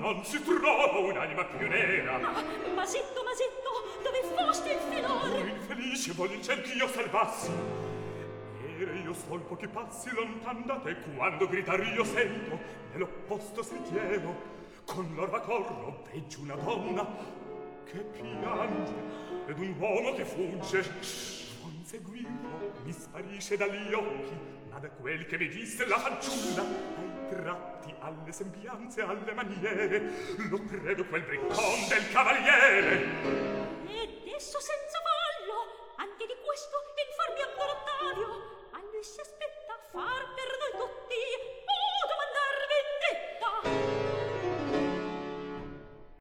non si trova un'anima più nera. Ah, Masetto, Masetto, dove foste il filore? Oh, infelice, voglio in ciel ch'io salvassi. Ere io sol pochi passi lontan da te, quando gridar io sento, nell'opposto sentiero, con l'orva corro, veggio una donna che piange, ed un uomo che fugge. Non seguirlo, mi sparisce dagli occhi, ma da quel che mi disse la fanciulla, ai tratti, alle sembianze, alle maniere, lo credo quel briccon del cavaliere. Ed esso senza fallo, anche di questo informi ancora Ottavio, a lui si aspetta far